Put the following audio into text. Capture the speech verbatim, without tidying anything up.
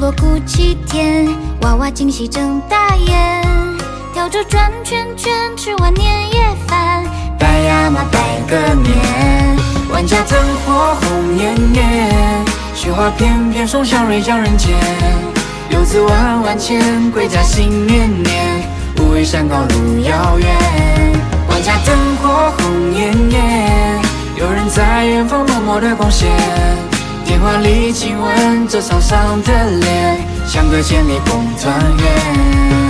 锣鼓起天，娃娃惊喜睁大眼，跳着转圈圈，吃完年夜饭，拜呀嘛拜个年。万家灯火红艳艳，雪花片片，送祥瑞降人间。游子万万千，归家心念念，无畏山高路遥远。万家灯火红艳艳，有人在远方默默的贡献。电话里亲吻着沧桑的脸，相隔千里共团圆。